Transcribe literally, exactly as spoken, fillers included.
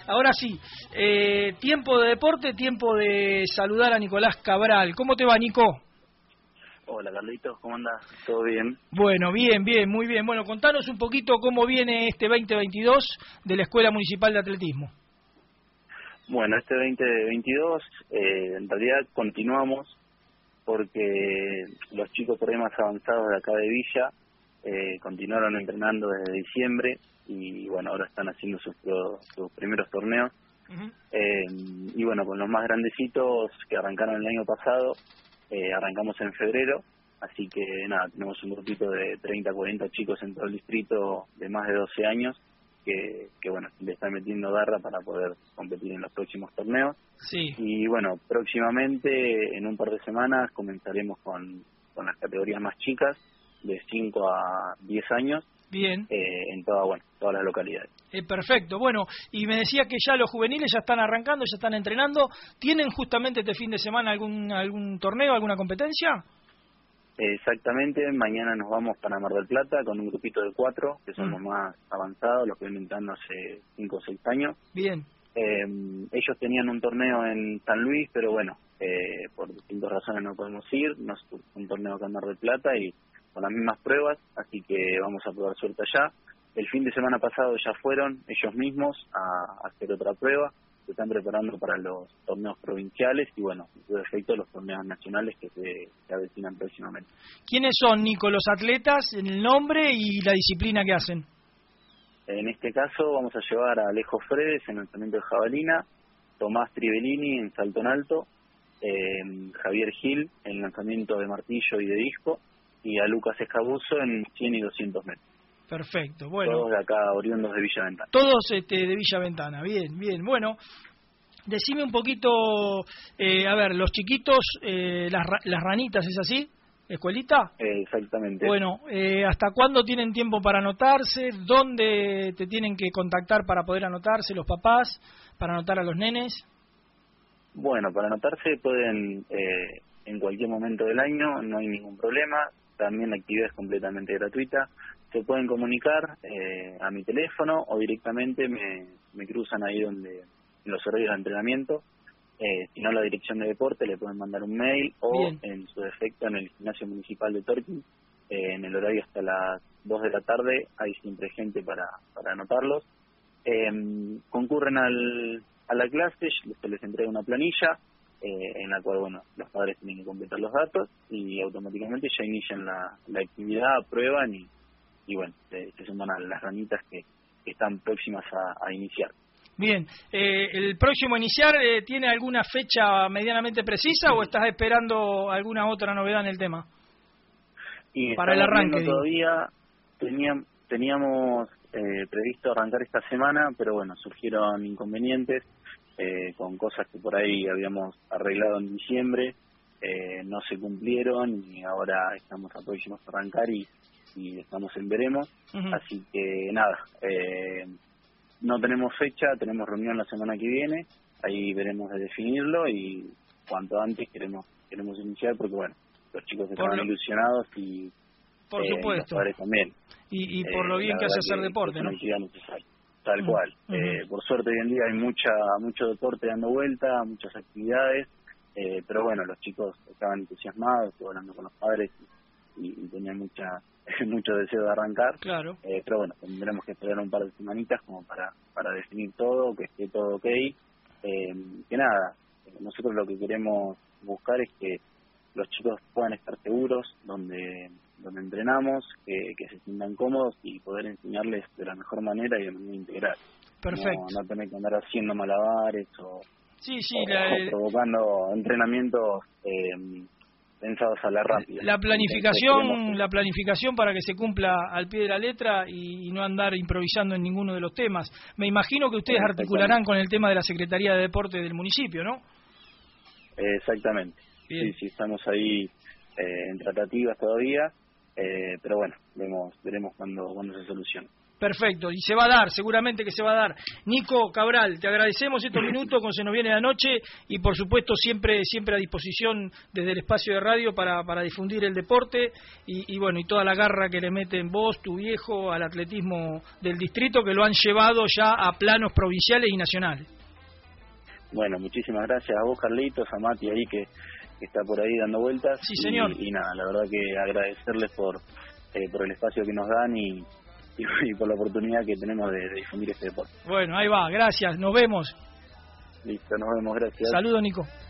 Ahora sí, eh, tiempo de deporte, tiempo de saludar a Nicolás Cabral. ¿Cómo te va, Nico? Hola, Carlitos, ¿cómo andás? ¿Todo bien? Bueno, bien, bien, muy bien. Bueno, contanos un poquito cómo viene este veinte veintidós de la Escuela Municipal de Atletismo. Bueno, este veinte veintidós, eh, en realidad continuamos porque los chicos por ahí más avanzados de acá de Villa eh, continuaron entrenando desde diciembre y bueno, ahora están haciendo sus, sus primeros torneos. Uh-huh. eh, y bueno, con los más grandecitos que arrancaron el año pasado, eh, arrancamos en febrero, así que nada, tenemos un grupito de treinta a cuarenta chicos en todo el distrito de más de doce años que, que bueno, le están metiendo garra para poder competir en los próximos torneos. Sí. Y bueno, próximamente, en un par de semanas, comenzaremos con, con las categorías más chicas, de cinco a diez años. Bien. Eh, en toda, bueno, todas las localidades. Eh, perfecto. Bueno, y me decía que ya los juveniles ya están arrancando, ya están entrenando. ¿Tienen justamente este fin de semana algún algún torneo, alguna competencia? Exactamente, mañana nos vamos para Mar del Plata con un grupito de cuatro, que son mm. los más avanzados, los que vienen entrando hace cinco o seis años. Bien. Eh, ellos tenían un torneo en San Luis, pero bueno, eh, por distintas razones no podemos ir, nos un torneo acá en Mar del Plata y con las mismas pruebas, así que vamos a probar suerte allá. El fin de semana pasado ya fueron ellos mismos a, a hacer otra prueba, se están preparando para los torneos provinciales y bueno, en su defecto los torneos nacionales que se, se avecinan próximamente. ¿Quiénes son, Nico, los atletas, en el nombre y la disciplina que hacen? En este caso vamos a llevar a Alejo Fredes en lanzamiento de jabalina, Tomás Tribellini en salto en alto, eh, Javier Gil en lanzamiento de martillo y de disco, y a Lucas Escabuso en cien y doscientos metros. Perfecto, bueno. Todos de acá, oriundos de Villa Ventana. Todos este, de Villa Ventana, bien, bien. Bueno, decime un poquito, eh, a ver, los chiquitos, eh, las, las ranitas, ¿es así? ¿Escuelita? Eh, exactamente. Bueno, eh, ¿hasta cuándo tienen tiempo para anotarse? ¿Dónde te tienen que contactar para poder anotarse los papás, para anotar a los nenes? Bueno, para anotarse pueden eh, en cualquier momento del año, no hay ningún problema. También la actividad es completamente gratuita. Se pueden comunicar eh, a mi teléfono o directamente me, me cruzan ahí donde en los horarios de entrenamiento. Eh, si no, la dirección de deporte le pueden mandar un mail o Bien. En su defecto en el gimnasio municipal de Torquín, eh, en el horario hasta las dos de la tarde hay siempre gente para, para anotarlos. Eh, concurren al, a la clase, se les entrega una planilla eh, en la cual bueno los padres tienen que completar los datos y automáticamente ya inician la, la actividad, aprueban y, y bueno, se, se suman a las ranitas que, que están próximas a, a iniciar. Bien, eh, ¿el próximo iniciar eh, tiene alguna fecha medianamente precisa sí. o estás esperando alguna otra novedad en el tema? Y para el arranque. Todavía teníamos, teníamos eh, previsto arrancar esta semana, pero bueno, surgieron inconvenientes eh, con cosas que por ahí habíamos arreglado en diciembre, eh, no se cumplieron y ahora estamos a próximos a arrancar y, y estamos en veremos, uh-huh. Así que nada, eh, no tenemos fecha, tenemos reunión la semana que viene, ahí veremos de definirlo y cuanto antes queremos queremos iniciar porque bueno, los chicos estaban lo... ilusionados y por eh, supuesto y los padres también. Y, y por eh, lo bien que hace hacer que, deporte, que ¿no? Necesaria, tal uh-huh. cual. Uh-huh. Eh, por suerte hoy en día hay mucha mucho deporte dando vuelta, muchas actividades, eh, pero bueno, los chicos estaban entusiasmados, estuve hablando con los padres y, y tenían mucha mucho deseo de arrancar, claro. eh, pero bueno, tendremos que esperar un par de semanitas como para para definir todo, que esté todo ok, eh, que nada, nosotros lo que queremos buscar es que los chicos puedan estar seguros donde donde entrenamos, que, que se sientan cómodos y poder enseñarles de la mejor manera y de manera integral. Perfecto. No, no tener que andar haciendo malabares o, sí, sí, o, la, o provocando entrenamientos eh, pensados a la rápida. La planificación, la planificación para que se cumpla al pie de la letra y, y no andar improvisando en ninguno de los temas. Me imagino que ustedes articularán con el tema de la Secretaría de Deporte del municipio, ¿no? Exactamente. Bien. Sí, sí, estamos ahí eh, en tratativas todavía, eh, pero bueno, vemos, veremos cuándo, cuándo se soluciona. Perfecto, y se va a dar, seguramente que se va a dar. Nico Cabral, te agradecemos estos minutos con Se nos viene la noche y por supuesto siempre siempre a disposición desde el espacio de radio para, para difundir el deporte y, y bueno, y toda la garra que le meten vos, tu viejo, al atletismo del distrito que lo han llevado ya a planos provinciales y nacionales. Bueno, muchísimas gracias a vos, Carlitos, a Mati ahí que, que está por ahí dando vueltas. Sí, señor. Y, y nada, la verdad que agradecerles por, eh, por el espacio que nos dan y Y, y por la oportunidad que tenemos de, de difundir este deporte. Bueno, ahí va, gracias, nos vemos. Listo, nos vemos, gracias. Saludos, Nico.